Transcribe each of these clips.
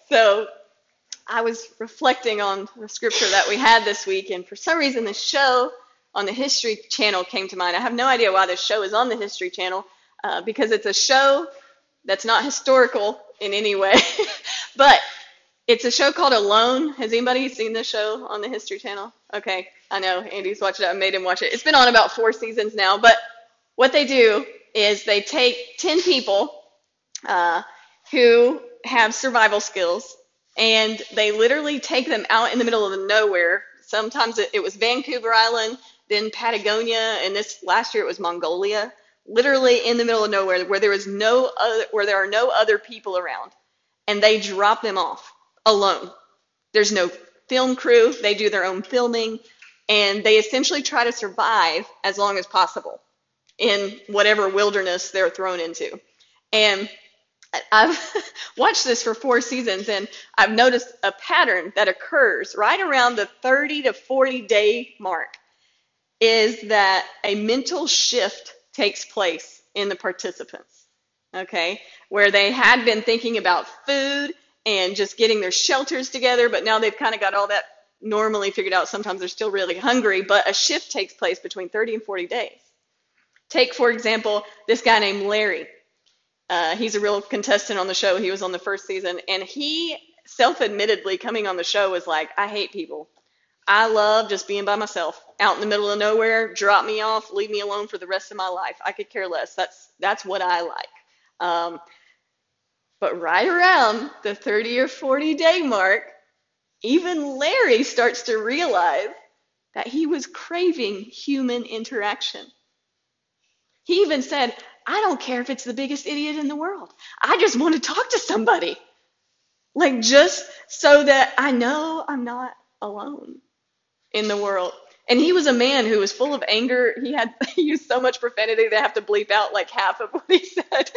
So I was reflecting on the scripture that we had this week, and for some reason the show on the History Channel came to mind. I have no idea why this show is on the History Channel, because it's a show that's not historical in any way, but it's a show called Alone. Has anybody seen this show on the History Channel? Okay, I know Andy's watched it. I made him watch it. It's been on about 4 seasons now, but what they do is they take 10 people who have survival skills, and they literally take them out in the middle of nowhere. Sometimes it was Vancouver Island, then Patagonia, and this last year it was Mongolia. Literally in the middle of nowhere, where there are no other people around, and they drop them off alone. There's no film crew. They do their own filming, and they essentially try to survive as long as possible in whatever wilderness they're thrown into. And I've watched this for 4 seasons, and I've noticed a pattern that occurs right around the 30 to 40 day mark, is that a mental shift takes place in the participants, okay? Where they had been thinking about food and just getting their shelters together, but now they've kind of got all that normally figured out. Sometimes they're still really hungry, but a shift takes place between 30 and 40 days. Take, for example, this guy named Larry. He's a real contestant on the show. He was on the first season, and he self-admittedly coming on the show was like, I hate people. I love just being by myself, out in the middle of nowhere, drop me off, leave me alone for the rest of my life. I could care less. That's what I like. But right around the 30 or 40 day mark, even Larry starts to realize that he was craving human interaction. He even said, I don't care if it's the biggest idiot in the world. I just want to talk to somebody. Like, just so that I know I'm not alone in the world. And he was a man who was full of anger. He used so much profanity they have to bleep out like half of what he said.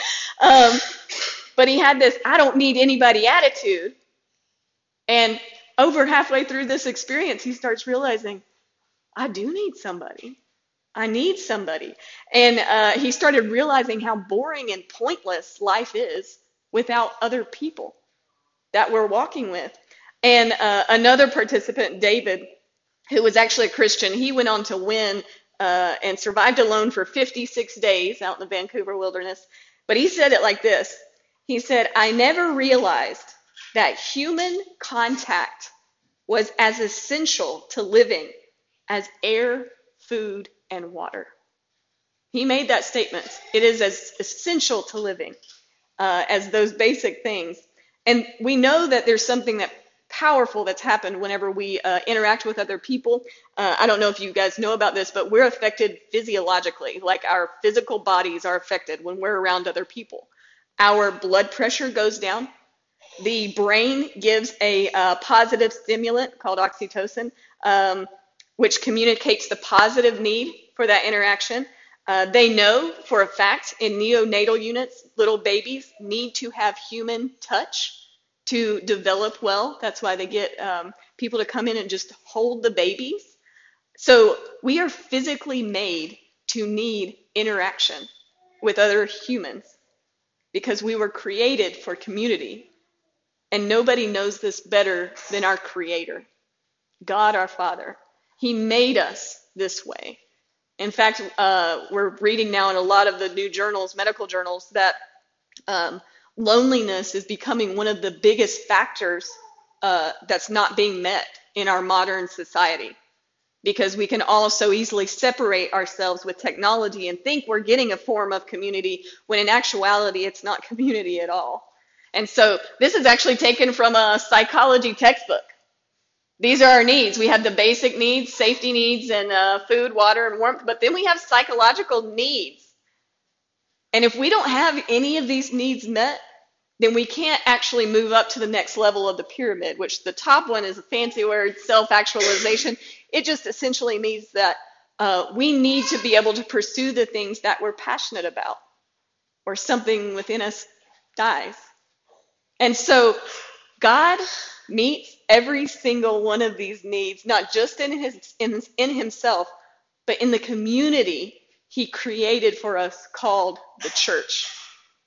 But he had this I don't need anybody attitude. And over halfway through this experience, he starts realizing, I do need somebody. I need somebody. And he started realizing how boring and pointless life is without other people that we're walking with. And another participant, David, who was actually a Christian, he went on to win and survived alone for 56 days out in the Vancouver wilderness. But he said it like this. He said, I never realized that human contact was as essential to living as air, food, and water. He made that statement. It is as essential to living as those basic things. And we know that there's something that powerful that's happened whenever we interact with other people. I don't know if you guys know about this, but we're affected physiologically. Like, our physical bodies are affected when we're around other people. Our blood pressure goes down. The brain gives a positive stimulant called oxytocin, which communicates the positive need for that interaction. They know for a fact in neonatal units, little babies need to have human touch to develop well. That's why they get people to come in and just hold the babies. So we are physically made to need interaction with other humans because we were created for community. And nobody knows this better than our Creator, God our Father. He made us this way. In fact, we're reading now in a lot of the new journals, medical journals, that loneliness is becoming one of the biggest factors that's not being met in our modern society, because we can all so easily separate ourselves with technology and think we're getting a form of community when in actuality it's not community at all. And so this is actually taken from a psychology textbook. These are our needs. We have the basic needs, safety needs, and food, water, and warmth, but then we have psychological needs. And if we don't have any of these needs met, then we can't actually move up to the next level of the pyramid, which the top one is a fancy word, self-actualization. It just essentially means that we need to be able to pursue the things that we're passionate about, or something within us dies. And so God meets every single one of these needs, not just in himself, but in the community he created for us called the church.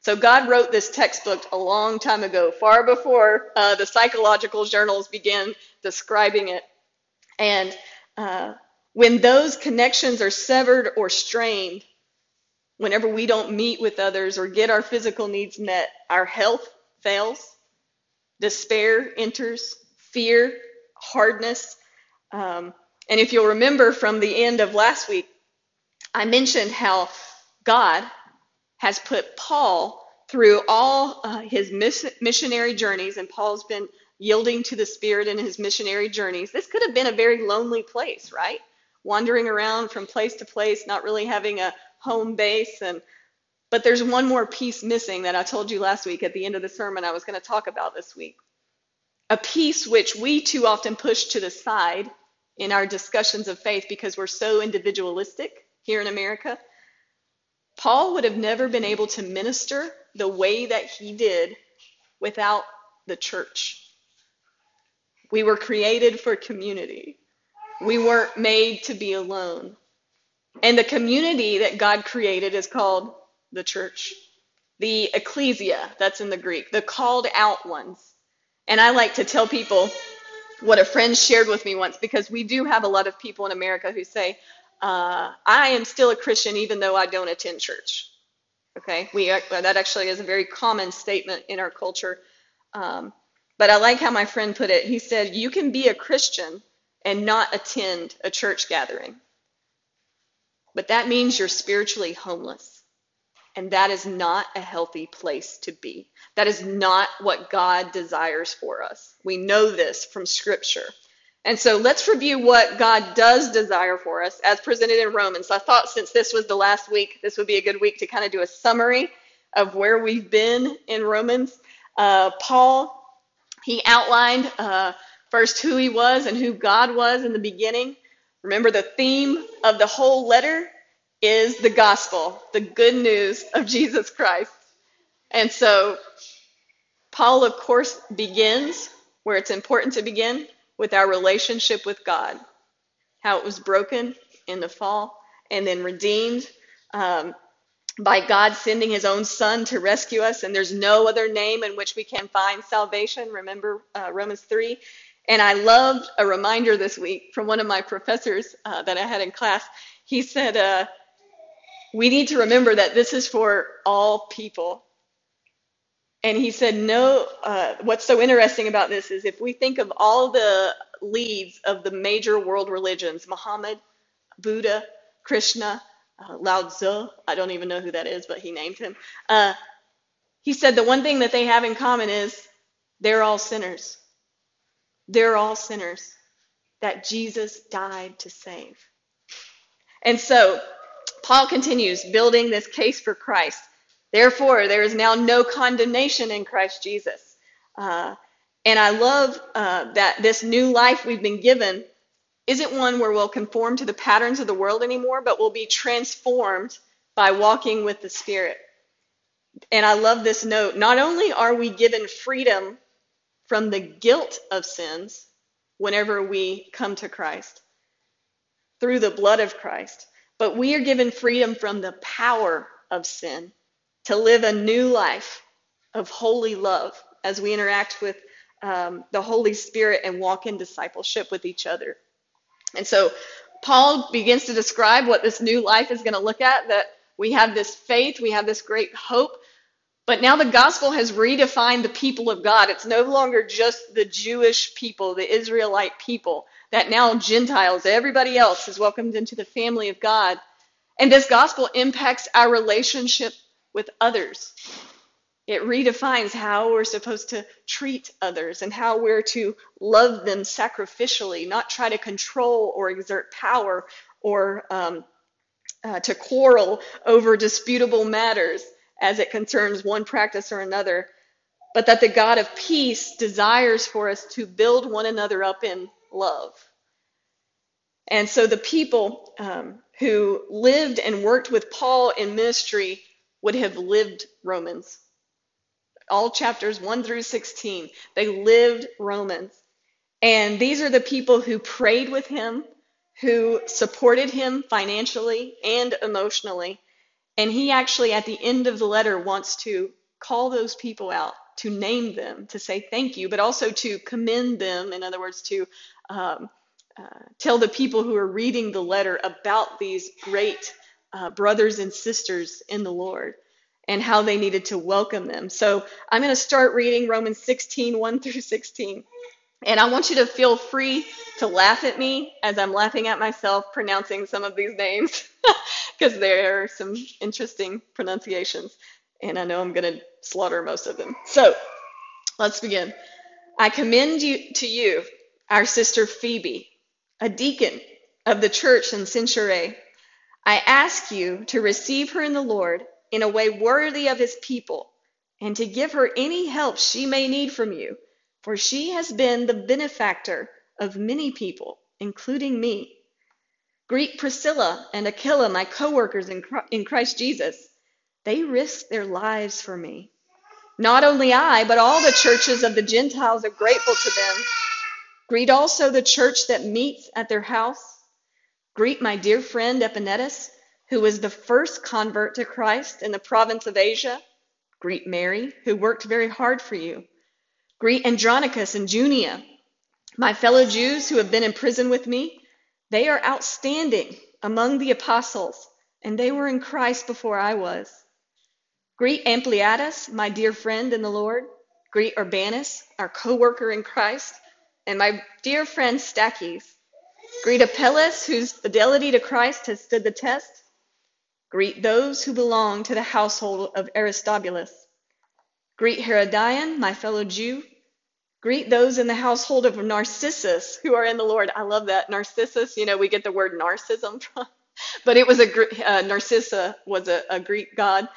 So God wrote this textbook a long time ago, far before the psychological journals began describing it. And when those connections are severed or strained, whenever we don't meet with others or get our physical needs met, our health fails, despair enters, fear, hardness. And if you'll remember from the end of last week, I mentioned how God has put Paul through all his missionary journeys, and Paul's been yielding to the Spirit in his missionary journeys. This could have been a very lonely place, right? Wandering around from place to place, not really having a home base. But there's one more piece missing that I told you last week at the end of the sermon I was going to talk about this week. A piece which we too often push to the side in our discussions of faith because we're so individualistic here in America. Paul would have never been able to minister the way that he did without the church. We were created for community. We weren't made to be alone. And the community that God created is called the church. The ecclesia, that's in the Greek, the called out ones. And I like to tell people what a friend shared with me once, because we do have a lot of people in America who say, I am still a Christian even though I don't attend church. Okay, that actually is a very common statement in our culture. But I like how my friend put it. He said, you can be a Christian and not attend a church gathering. But that means you're spiritually homeless. And that is not a healthy place to be. That is not what God desires for us. We know this from Scripture. And so let's review what God does desire for us as presented in Romans. I thought since this was the last week, this would be a good week to kind of do a summary of where we've been in Romans. Paul, he outlined first who he was and who God was in the beginning. Remember, the theme of the whole letter is the gospel, the good news of Jesus Christ. And so Paul, of course, begins where it's important to begin, with our relationship with God, how it was broken in the fall and then redeemed by God sending his own son to rescue us. And there's no other name in which we can find salvation. Remember Romans 3. And I loved a reminder this week from one of my professors that I had in class. He said, we need to remember that this is for all people. And he said, no, what's so interesting about this is if we think of all the leads of the major world religions, Muhammad, Buddha, Krishna, Lao Tzu, I don't even know who that is, but he named him. He said the one thing that they have in common is they're all sinners. They're all sinners that Jesus died to save. And so Paul continues building this case for Christ. Therefore, there is now no condemnation in Christ Jesus. And I love that this new life we've been given isn't one where we'll conform to the patterns of the world anymore, but we'll be transformed by walking with the Spirit. And I love this note. Not only are we given freedom from the guilt of sins whenever we come to Christ through the blood of Christ, but we are given freedom from the power of sin to live a new life of holy love as we interact with the Holy Spirit and walk in discipleship with each other. And so Paul begins to describe what this new life is going to look at, that we have this faith, we have this great hope, but now the gospel has redefined the people of God. It's no longer just the Jewish people, the Israelite people, that now Gentiles, everybody else is welcomed into the family of God. And this gospel impacts our relationship with others. It redefines how we're supposed to treat others and how we're to love them sacrificially, not try to control or exert power or to quarrel over disputable matters as it concerns one practice or another, but that the God of peace desires for us to build one another up in love. And so the people who lived and worked with Paul in ministry would have lived Romans. All chapters 1 through 16, they lived Romans. And these are the people who prayed with him, who supported him financially and emotionally. And he actually, at the end of the letter, wants to call those people out, to name them, to say thank you, but also to commend them. In other words, to um, tell the people who are reading the letter about these great brothers and sisters in the Lord and how they needed to welcome them. So I'm going to start reading Romans 16, 1 through 16. And I want you to feel free to laugh at me as I'm laughing at myself pronouncing some of these names because there are some interesting pronunciations. And I know I'm going to slaughter most of them. So let's begin. I commend you to you, our sister Phoebe, a deacon of the church in Cenchreae. I ask you to receive her in the Lord in a way worthy of his people, and to give her any help she may need from you, for she has been the benefactor of many people, including me. Greet Priscilla and Aquila, my co-workers in Christ Jesus. They risked their lives for me. Not only I, but all the churches of the Gentiles are grateful to them. Greet also the church that meets at their house. Greet my dear friend Epaenetus, who was the first convert to Christ in the province of Asia. Greet Mary, who worked very hard for you. Greet Andronicus and Junia, my fellow Jews who have been in prison with me. They are outstanding among the apostles, and they were in Christ before I was. Greet Ampliatus, my dear friend in the Lord. Greet Urbanus, our co-worker in Christ, and my dear friend Stachys. Greet Apelles, whose fidelity to Christ has stood the test. Greet those who belong to the household of Aristobulus. Greet Herodion, my fellow Jew. Greet those in the household of Narcissus who are in the Lord. I love that. Narcissus, we get the word narcissism from, but it was Narcissa was a Greek god.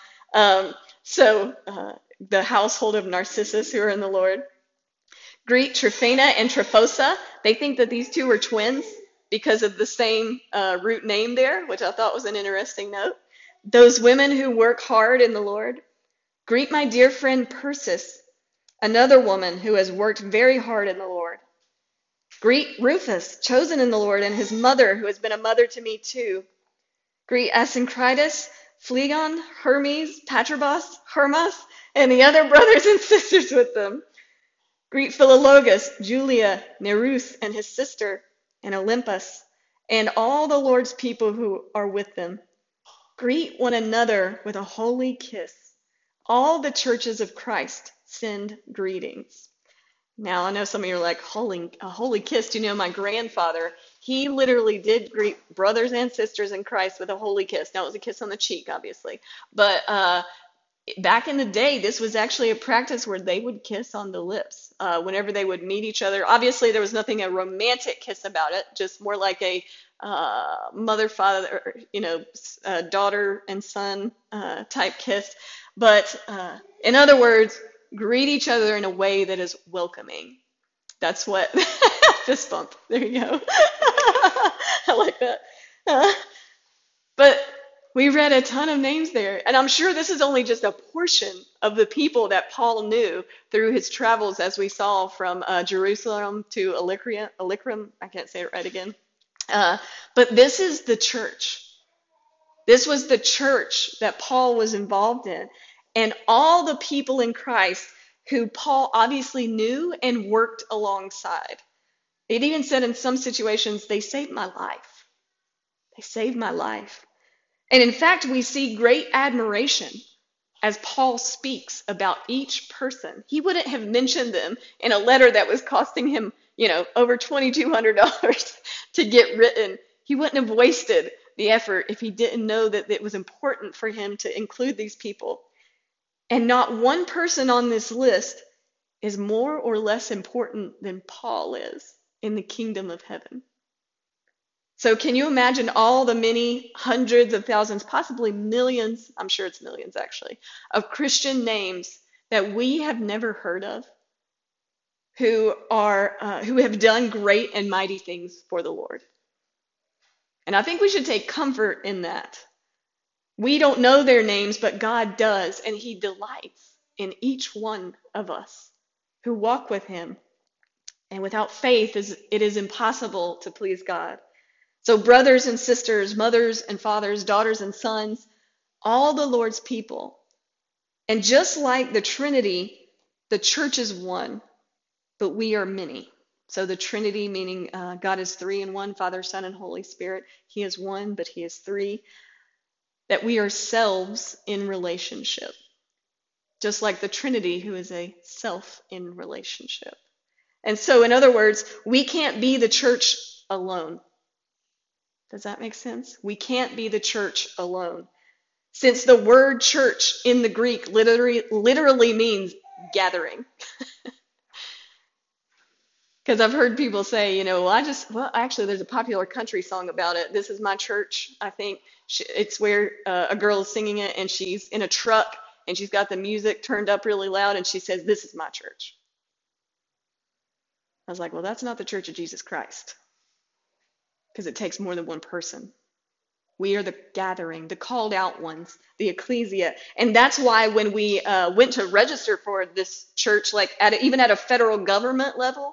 The household of Narcissus who are in the Lord. Greet Tryphena and Tryphosa. They think that these two were twins because of the same root name there, which I thought was an interesting note. Those women who work hard in the Lord. Greet my dear friend Persis, another woman who has worked very hard in the Lord. Greet Rufus, chosen in the Lord, and his mother, who has been a mother to me too. Greet Asyncritus, Phlegon, Hermes, Patrobas, Hermas, and the other brothers and sisters with them. Greet Philologus, Julia, Nereus, and his sister, and Olympus, and all the Lord's people who are with them. Greet one another with a holy kiss. All the churches of Christ send greetings. Now, I know some of you are like, a holy kiss. Do you know my grandfather? He literally did greet brothers and sisters in Christ with a holy kiss. Now, it was a kiss on the cheek, obviously. But back in the day, this was actually a practice where they would kiss on the lips whenever they would meet each other. Obviously, there was nothing a romantic kiss about it, just more like a mother-father, daughter and son type kiss. But in other words, greet each other in a way that is welcoming. That's what, fist bump. There you go. I like that. But we read a ton of names there. And I'm sure this is only just a portion of the people that Paul knew through his travels, as we saw from Jerusalem to Illyricum. I can't say it right again. But this is the church. This was the church that Paul was involved in. And all the people in Christ who Paul obviously knew and worked alongside. It even said in some situations, they saved my life. They saved my life. And in fact, we see great admiration as Paul speaks about each person. He wouldn't have mentioned them in a letter that was costing him, over $2,200 to get written. He wouldn't have wasted the effort if he didn't know that it was important for him to include these people. And not one person on this list is more or less important than Paul is in the kingdom of heaven. So can you imagine all the many hundreds of thousands, possibly millions, I'm sure it's millions actually, of Christian names that we have never heard of, who have done great and mighty things for the Lord. And I think we should take comfort in that. We don't know their names, but God does, and he delights in each one of us who walk with him. And without faith, it is impossible to please God. So brothers and sisters, mothers and fathers, daughters and sons, all the Lord's people, And just like the Trinity, the church is one, but we are many. So the Trinity, meaning God is three in one, Father, Son, and Holy Spirit. He is one, but he is three. That we are selves in relationship. Just like the Trinity, who is a self in relationship. And so, in other words, we can't be the church alone. Does that make sense? We can't be the church alone. Since the word church in the Greek literally means gathering. Because I've heard people say, well, actually, there's a popular country song about it. This is my church, I think. It's where a girl is singing it, and she's in a truck, and she's got the music turned up really loud, and she says, "This is my church." I was like, well, that's not the Church of Jesus Christ, because it takes more than one person. We are the gathering, the called out ones, the ecclesia. And that's why when we went to register for this church, like even at a federal government level,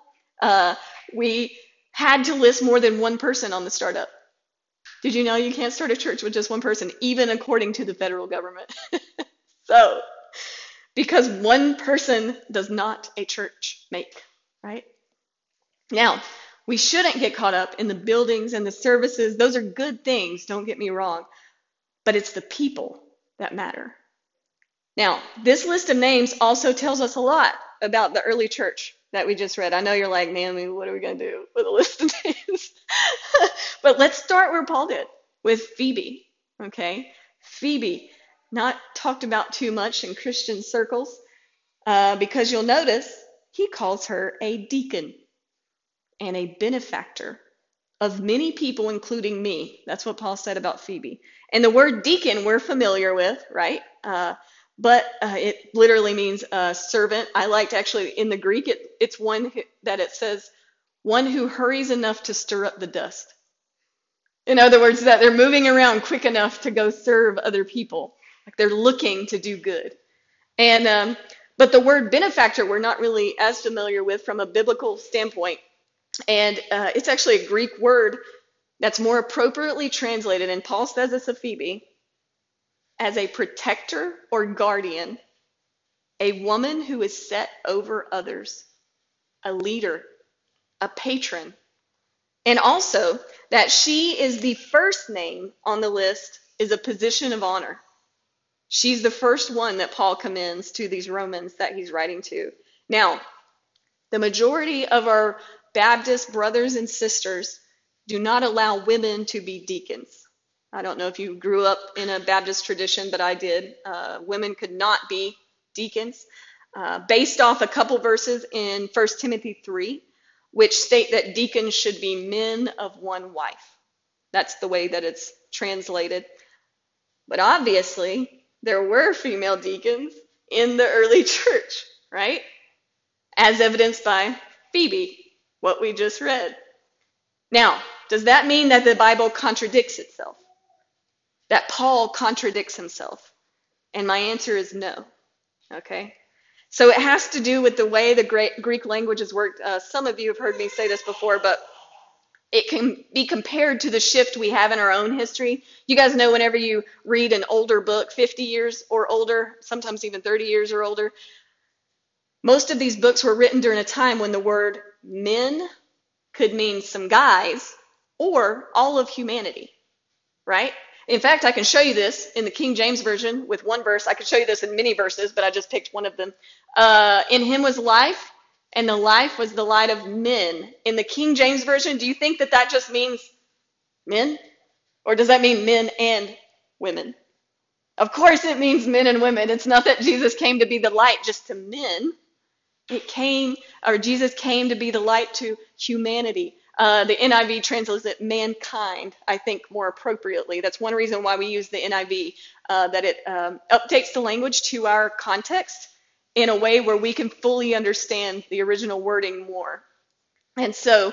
we had to list more than one person on the startup. Did you know you can't start a church with just one person, even according to the federal government? So, because one person does not a church make, right? Now, we shouldn't get caught up in the buildings and the services. Those are good things, don't get me wrong. But it's the people that matter. Now, this list of names also tells us a lot about the early church that we just read. I know you're like, Naomi, what are we going to do with a list of names? But let's start where Paul did, with Phoebe, okay? Phoebe, not talked about too much in Christian circles, because you'll notice he calls her a deacon and a benefactor of many people, including me. That's what Paul said about Phoebe. And the word deacon we're familiar with, right? But it literally means servant. I liked actually in the Greek, it's one that it says, one who hurries enough to stir up the dust. In other words, that they're moving around quick enough to go serve other people. Like they're looking to do good. And but the word benefactor we're not really as familiar with from a biblical standpoint. And it's actually a Greek word that's more appropriately translated, and Paul says this of Phoebe, as a protector or guardian, a woman who is set over others, a leader, a patron, and also that she is the first name on the list is a position of honor. She's the first one that Paul commends to these Romans that he's writing to. Now, the majority of our Baptist brothers and sisters do not allow women to be deacons. I don't know if you grew up in a Baptist tradition, but I did. Women could not be deacons, based off a couple verses in 1 Timothy 3, which state that deacons should be men of one wife. That's the way that it's translated. But obviously, there were female deacons in the early church, right? As evidenced by Phoebe, what we just read. Now, does that mean that the Bible contradicts itself? That Paul contradicts himself? And my answer is no. Okay? So it has to do with the way the Greek language has worked. Some of you have heard me say this before, but it can be compared to the shift we have in our own history. You guys know whenever you read an older book, 50 years or older, sometimes even 30 years or older, most of these books were written during a time when the word men could mean some guys or all of humanity, right? In fact, I can show you this in the King James Version with one verse. I could show you this in many verses, but I just picked one of them. In him was life, and the life was the light of men. In the King James Version, do you think that that just means men? Or does that mean men and women? Of course it means men and women. It's not that Jesus came to be the light just to men. Jesus came to be the light to humanity. The NIV translates it mankind, I think, more appropriately. That's one reason why we use the NIV, that it updates the language to our context in a way where we can fully understand the original wording more. And so,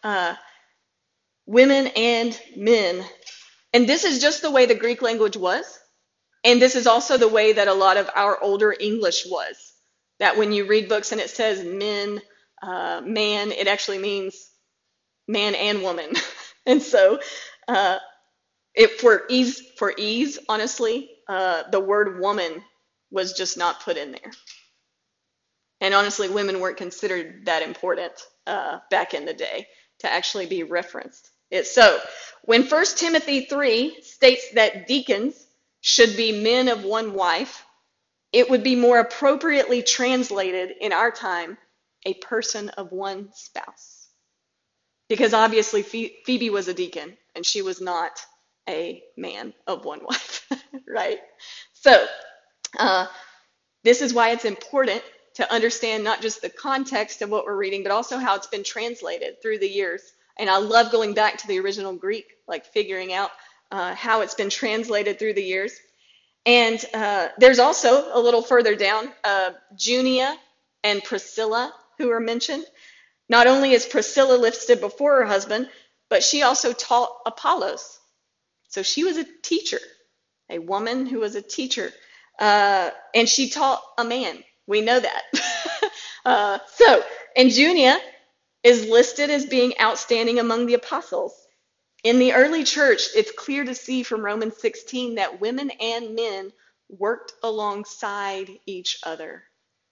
women and men. And this is just the way the Greek language was. And this is also the way that a lot of our older English was. That when you read books and it says men, man, it actually means man and woman. And so for ease, honestly, the word woman was just not put in there. And honestly, women weren't considered that important back in the day to actually be referenced. So when 1 Timothy 3 states that deacons should be men of one wife, it would be more appropriately translated in our time, a person of one spouse. Because obviously Phoebe was a deacon and she was not a man of one wife, right? So this is why it's important to understand not just the context of what we're reading, but also how it's been translated through the years. And I love going back to the original Greek, like figuring out how it's been translated through the years. And there's also a little further down, Junia and Priscilla, who are mentioned. Not only is Priscilla listed before her husband, but she also taught Apollos. So she was a teacher, a woman who was a teacher. And she taught a man. We know that. And Junia is listed as being outstanding among the apostles. In the early church, it's clear to see from Romans 16 that women and men worked alongside each other,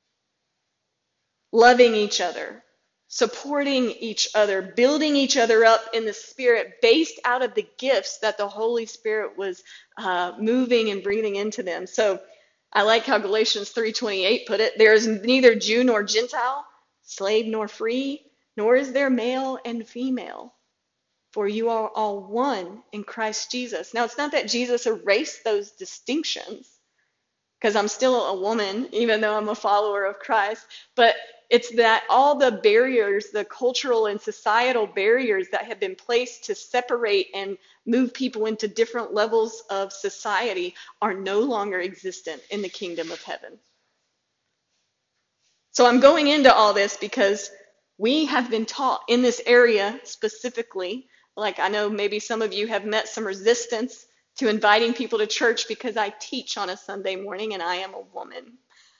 loving each other, supporting each other, building each other up in the Spirit based out of the gifts that the Holy Spirit was moving and breathing into them. So I like how Galatians 3:28 put it. There is neither Jew nor Gentile, slave nor free, nor is there male and female, for you are all one in Christ Jesus. Now, it's not that Jesus erased those distinctions, because I'm still a woman, even though I'm a follower of Christ, but it's that all the barriers, the cultural and societal barriers that have been placed to separate and move people into different levels of society are no longer existent in the kingdom of heaven. So I'm going into all this because we have been taught in this area specifically, like I know maybe some of you have met some resistance to inviting people to church because I teach on a Sunday morning and I am a woman.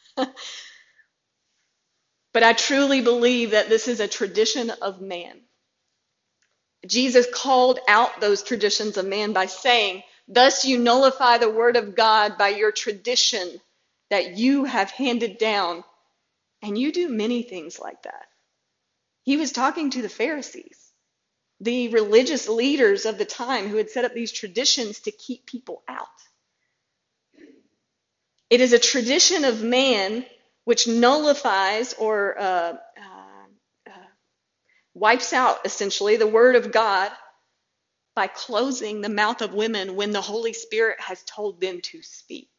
But I truly believe that this is a tradition of man. Jesus called out those traditions of man by saying, "Thus you nullify the word of God by your tradition that you have handed down." And you do many things like that. He was talking to the Pharisees, the religious leaders of the time who had set up these traditions to keep people out. It is a tradition of man which nullifies or wipes out, essentially, the word of God by closing the mouth of women when the Holy Spirit has told them to speak,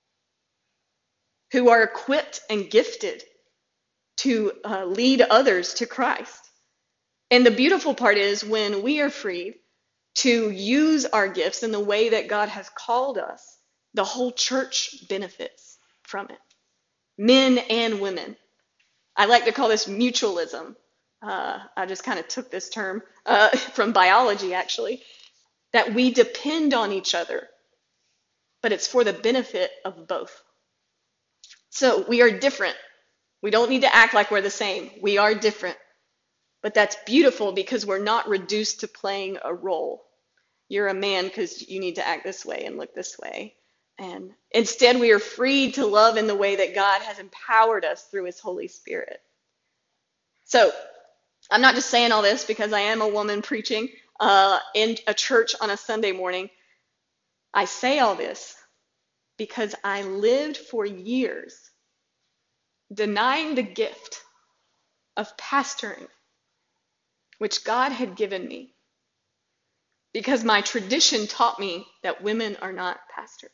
who are equipped and gifted to lead others to Christ. And the beautiful part is when we are freed to use our gifts in the way that God has called us, the whole church benefits from it. Men and women. I like to call this mutualism. I just kind of took this term from biology, actually, that we depend on each other, but it's for the benefit of both. So we are different. We don't need to act like we're the same. We are different. But that's beautiful because we're not reduced to playing a role. You're a man because you need to act this way and look this way. And instead, we are freed to love in the way that God has empowered us through his Holy Spirit. So I'm not just saying all this because I am a woman preaching in a church on a Sunday morning. I say all this because I lived for years denying the gift of pastoring, which God had given me, because my tradition taught me that women are not pastors.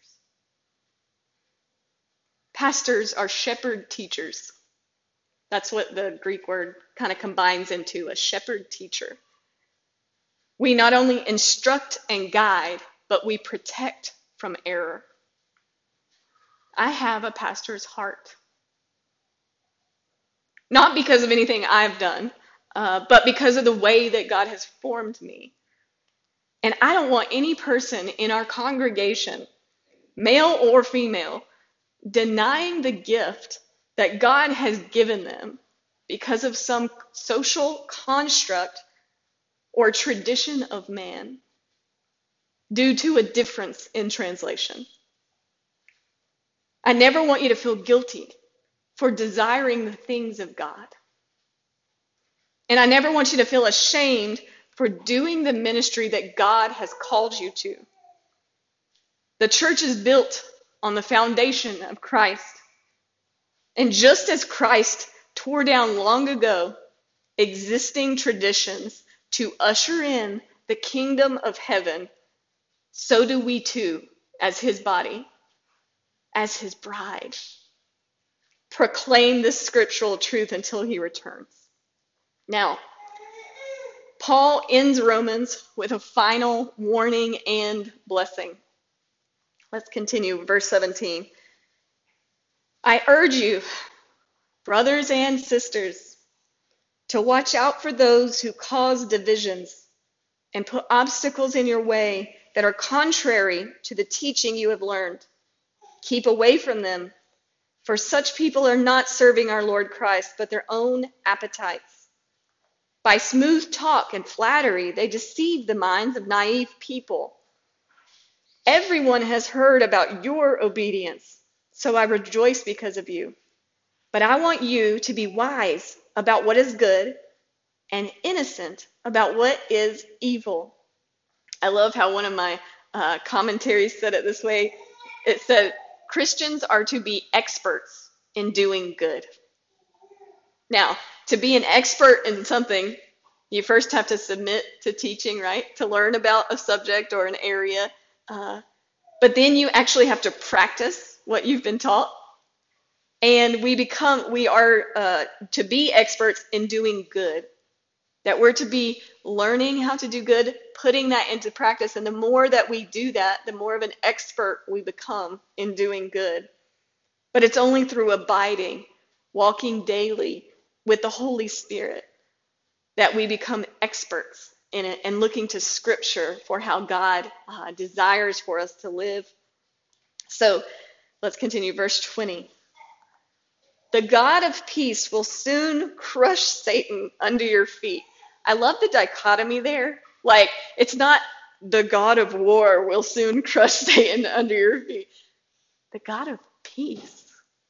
Pastors are shepherd teachers. That's what the Greek word kind of combines into, a shepherd teacher. We not only instruct and guide, but we protect from error. I have a pastor's heart. Not because of anything I've done, but because of the way that God has formed me. And I don't want any person in our congregation, male or female, denying the gift that God has given them because of some social construct or tradition of man due to a difference in translation. I never want you to feel guilty for desiring the things of God. And I never want you to feel ashamed for doing the ministry that God has called you to. The church is built on the foundation of Christ. And just as Christ tore down long ago existing traditions to usher in the kingdom of heaven, so do we too, as his body, as his bride, proclaim this scriptural truth until he returns. Now, Paul ends Romans with a final warning and blessing. Let's continue, verse 17. I urge you, brothers and sisters, to watch out for those who cause divisions and put obstacles in your way that are contrary to the teaching you have learned. Keep away from them, for such people are not serving our Lord Christ, but their own appetites. By smooth talk and flattery, they deceive the minds of naive people. Everyone has heard about your obedience, so I rejoice because of you. But I want you to be wise about what is good and innocent about what is evil. I love how one of my commentaries said it this way. It said, Christians are to be experts in doing good. Now, to be an expert in something, you first have to submit to teaching, right? To learn about a subject or an area. But then you actually have to practice what you've been taught. And we are to be experts in doing good. That we're to be learning how to do good, putting that into practice. And the more that we do that, the more of an expert we become in doing good. But it's only through abiding, walking daily with the Holy Spirit, that we become experts in it and looking to Scripture for how God desires for us to live. So let's continue, verse 20. The God of peace will soon crush Satan under your feet. I love the dichotomy there. Like, it's not the God of war will soon crush Satan under your feet. The God of peace.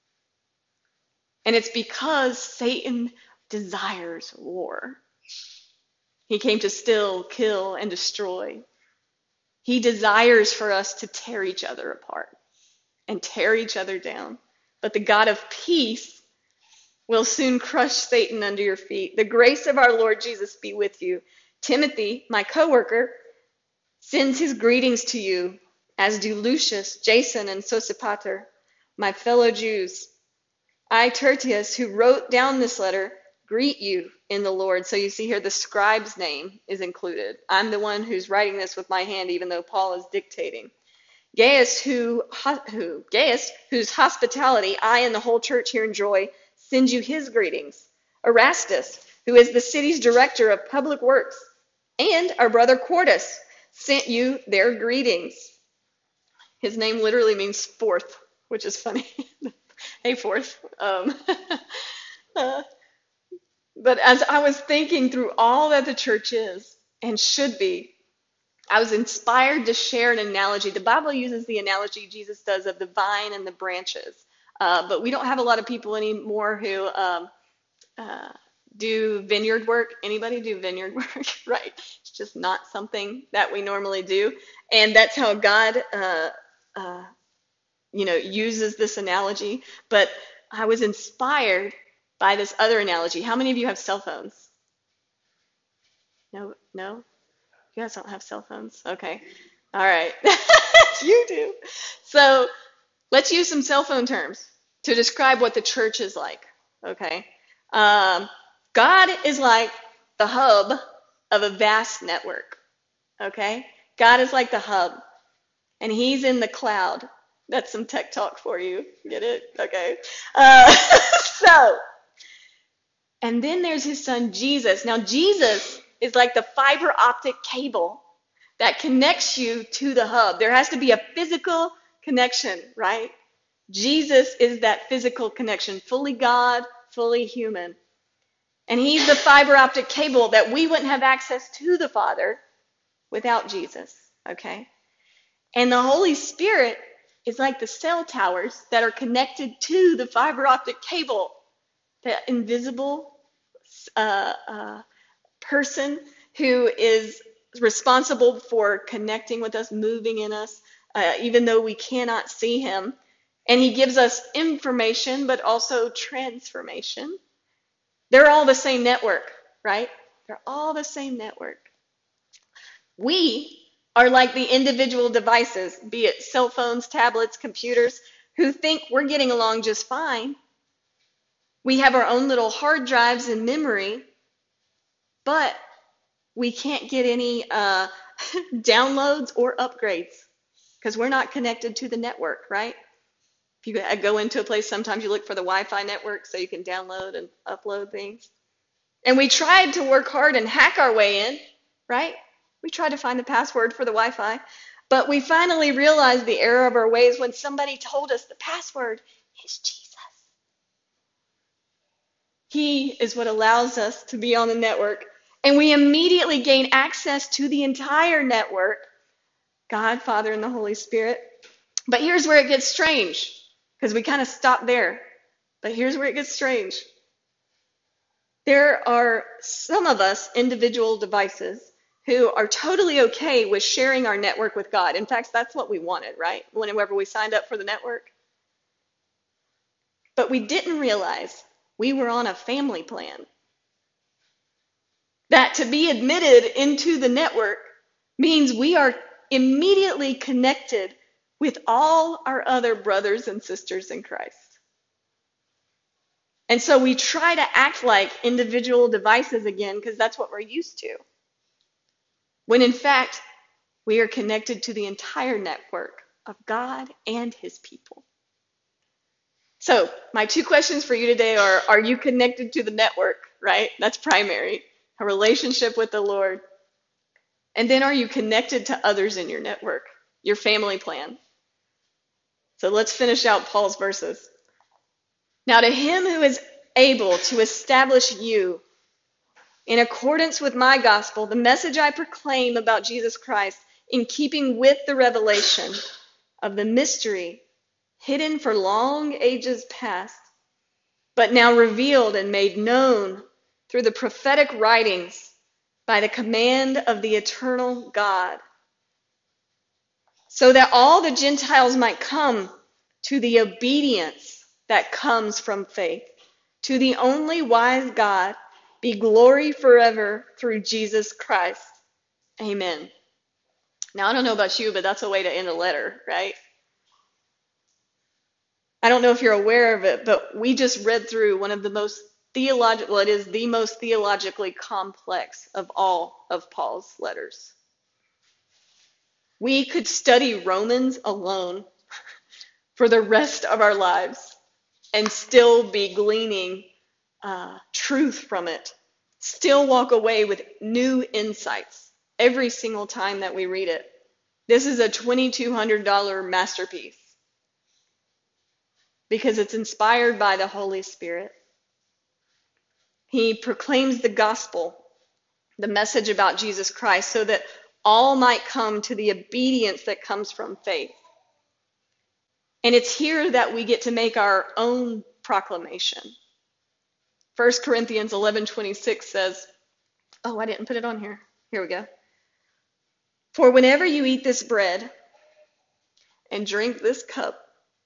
And it's because Satan desires war. He came to steal, kill, and destroy. He desires for us to tear each other apart and tear each other down. But the God of peace will soon crush Satan under your feet. The grace of our Lord Jesus be with you. Timothy, my co-worker, sends his greetings to you, as do Lucius, Jason, and Sosipater, my fellow Jews. I, Tertius, who wrote down this letter, greet you in the Lord. So you see here the scribe's name is included. I'm the one who's writing this with my hand, even though Paul is dictating. Gaius, whose hospitality I and the whole church here enjoy, send you his greetings. Erastus, who is the city's director of public works, and our brother Quartus sent you their greetings. His name literally means fourth, which is funny. Hey, fourth. But as I was thinking through all that the church is and should be, I was inspired to share an analogy. The Bible uses the analogy Jesus does of the vine and the branches. But we don't have a lot of people anymore who do vineyard work. Anybody do vineyard work? Right. It's just not something that we normally do. And that's how God, uses this analogy. But I was inspired by this other analogy. How many of you have cell phones? No? You guys don't have cell phones? Okay. All right. You do. So let's use some cell phone terms to describe what the church is like. Okay. God is like the hub of a vast network. Okay. God is like the hub. And he's in the cloud. That's some tech talk for you. Get it? Okay. And then there's his son, Jesus. Now, Jesus is like the fiber optic cable that connects you to the hub. There has to be a physical connection, right? Jesus is that physical connection, fully God, fully human. And he's the fiber optic cable that we wouldn't have access to the Father without Jesus, okay? And the Holy Spirit is like the cell towers that are connected to the fiber optic cable. That invisible person who is responsible for connecting with us, moving in us, even though we cannot see him. And he gives us information, but also transformation. They're all the same network, right? They're all the same network. We are like the individual devices, be it cell phones, tablets, computers, who think we're getting along just fine. We have our own little hard drives and memory, but we can't get any downloads or upgrades because we're not connected to the network, right? If you go into a place, sometimes you look for the Wi-Fi network so you can download and upload things. And we tried to work hard and hack our way in, right? We tried to find the password for the Wi-Fi, but we finally realized the error of our ways when somebody told us the password is Jesus. He is what allows us to be on the network, and we immediately gain access to the entire network, God, Father, and the Holy Spirit. But here's where it gets strange, because we kind of stop there. But here's where it gets strange. There are some of us, individual devices, who are totally okay with sharing our network with God. In fact, that's what we wanted, right? Whenever we signed up for the network. But we didn't realize we were on a family plan. That to be admitted into the network means we are immediately connected with all our other brothers and sisters in Christ. And so we try to act like individual devices again because that's what we're used to. When in fact, we are connected to the entire network of God and his people. So my two questions for you today are you connected to the network, right? That's primary, a relationship with the Lord. And then are you connected to others in your network, your family plan? So let's finish out Paul's verses. Now to him who is able to establish you in accordance with my gospel, the message I proclaim about Jesus Christ, in keeping with the revelation of the mystery hidden for long ages past, but now revealed and made known through the prophetic writings by the command of the eternal God, so that all the Gentiles might come to the obedience that comes from faith. To the only wise God be glory forever through Jesus Christ. Amen. Now, I don't know about you, but that's a way to end a letter, right? I don't know if you're aware of it, but we just read through one of the most theological, it is the most theologically complex of all of Paul's letters. We could study Romans alone for the rest of our lives and still be gleaning truth from it, still walk away with new insights every single time that we read it. This is a $2,200 masterpiece because it's inspired by the Holy Spirit. He proclaims the gospel, the message about Jesus Christ, so that all might come to the obedience that comes from faith. And it's here that we get to make our own proclamation. 1 Corinthians 11:26 says, oh, I didn't put it on here. Here we go. For whenever you eat this bread and drink this cup,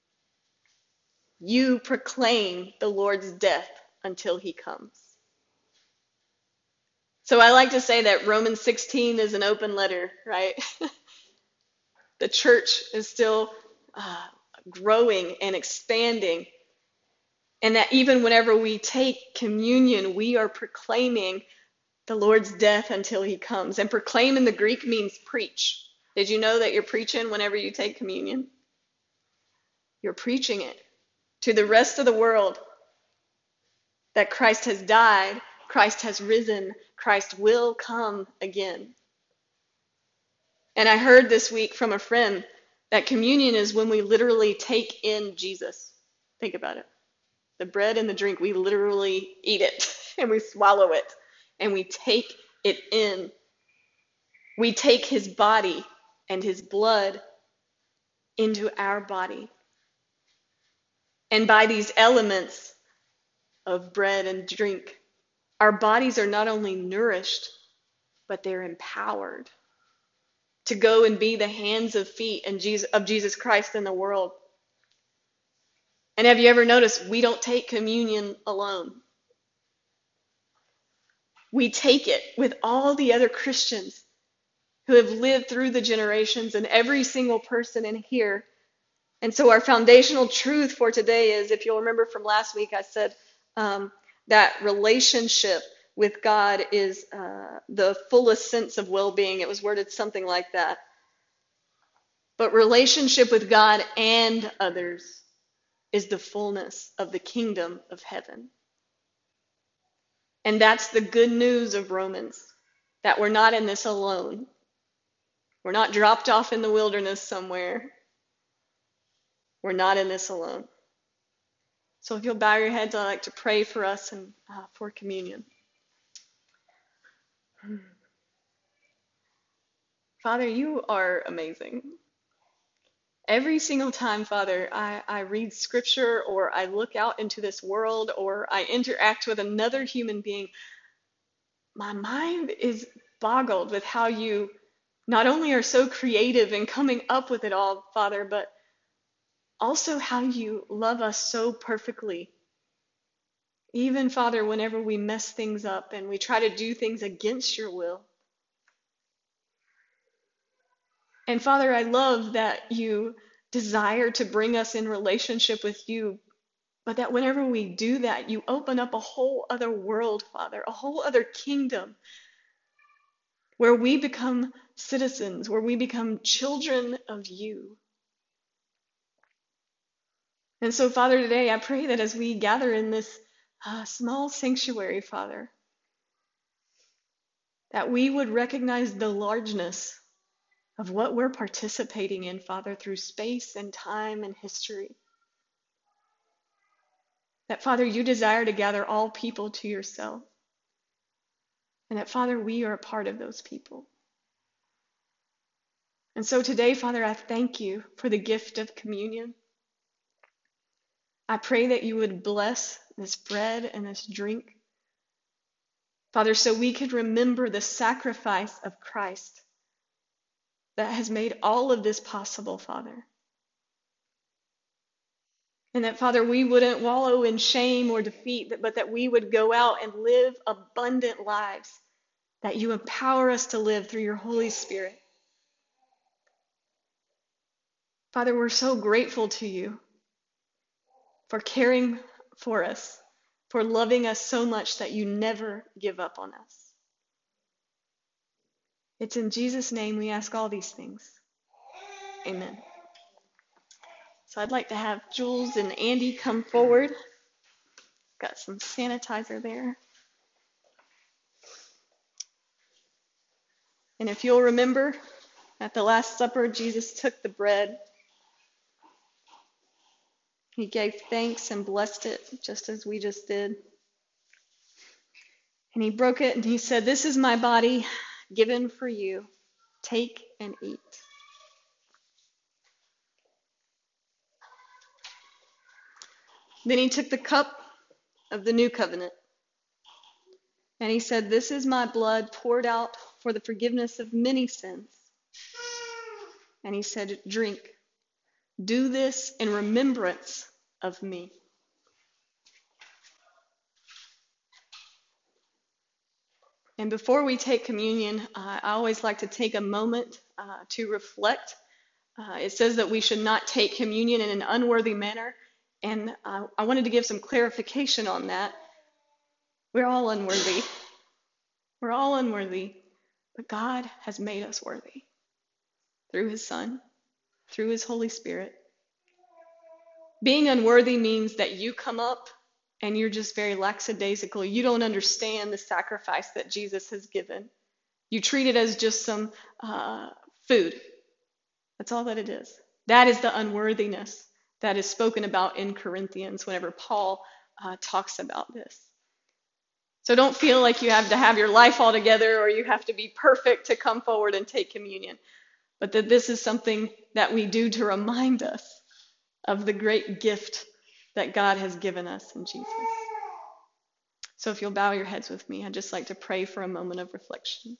you proclaim the Lord's death until he comes. So I like to say that Romans 16 is an open letter, right? The church is still growing and expanding. And that even whenever we take communion, we are proclaiming the Lord's death until he comes. And proclaim in the Greek means preach. Did you know that you're preaching whenever you take communion? You're preaching it to the rest of the world that Christ has died, Christ has risen, Christ will come again. And I heard this week from a friend that communion is when we literally take in Jesus. Think about it. The bread and the drink, we literally eat it and we swallow it and we take it in. We take his body and his blood into our body. And by these elements of bread and drink, our bodies are not only nourished, but they're empowered to go and be the hands and feet of Jesus Christ in the world. And have you ever noticed we don't take communion alone? We take it with all the other Christians who have lived through the generations and every single person in here. And so our foundational truth for today is, if you'll remember from last week, I said that relationship with God is the fullest sense of well-being. It was worded something like that. But relationship with God and others is the fullness of the kingdom of heaven. And that's the good news of Romans, that we're not in this alone. We're not dropped off in the wilderness somewhere. We're not in this alone. So if you'll bow your heads, I'd like to pray for us and for communion. Father, you are amazing. Every single time, Father, I read scripture or I look out into this world or I interact with another human being, my mind is boggled with how you not only are so creative in coming up with it all, Father, but also how you love us so perfectly. Even, Father, whenever we mess things up and we try to do things against your will. And Father, I love that you desire to bring us in relationship with you, but that whenever we do that, you open up a whole other world, Father, a whole other kingdom where we become citizens, where we become children of you. And so, Father, today I pray that as we gather in this small sanctuary, Father, that we would recognize the largeness of what we're participating in, Father, through space and time and history. That, Father, you desire to gather all people to yourself. And that, Father, we are a part of those people. And so today, Father, I thank you for the gift of communion. I pray that you would bless this bread and this drink, Father, so we could remember the sacrifice of Christ that has made all of this possible, Father. And that, Father, we wouldn't wallow in shame or defeat, but that we would go out and live abundant lives that you empower us to live through your Holy Spirit. Father, we're so grateful to you for caring for us, for loving us so much that you never give up on us. It's in Jesus' name we ask all these things. Amen. So I'd like to have Jules and Andy come forward. Got some sanitizer there. And if you'll remember, at the Last Supper, Jesus took the bread. He gave thanks and blessed it, just as we just did. And he broke it and he said, "This is my body given for you. Take and eat." Then he took the cup of the new covenant. And he said, "This is my blood poured out for the forgiveness of many sins." And he said, "Drink. Do this in remembrance of me." And before we take communion, I always like to take a moment to reflect. It says that we should not take communion in an unworthy manner. And I wanted to give some clarification on that. We're all unworthy. We're all unworthy. But God has made us worthy through his Son, through his Holy Spirit. Being unworthy means that you come up and you're just very lackadaisical. You don't understand the sacrifice that Jesus has given. You treat it as just some food. That's all that it is. That is the unworthiness that is spoken about in Corinthians whenever Paul talks about this. So don't feel like you have to have your life all together or you have to be perfect to come forward and take communion. but that this is something that we do to remind us of the great gift that God has given us in Jesus. So if you'll bow your heads with me, I'd just like to pray for a moment of reflection.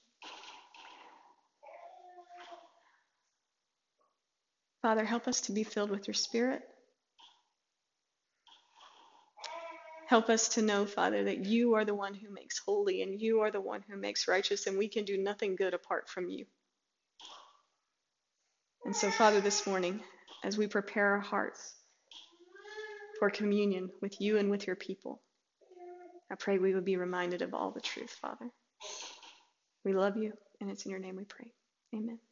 Father, help us to be filled with your Spirit. Help us to know, Father, that you are the one who makes holy and you are the one who makes righteous, and we can do nothing good apart from you. And so, Father, this morning, as we prepare our hearts for communion with you and with your people, I pray we would be reminded of all the truth, Father. We love you, and it's in your name we pray. Amen.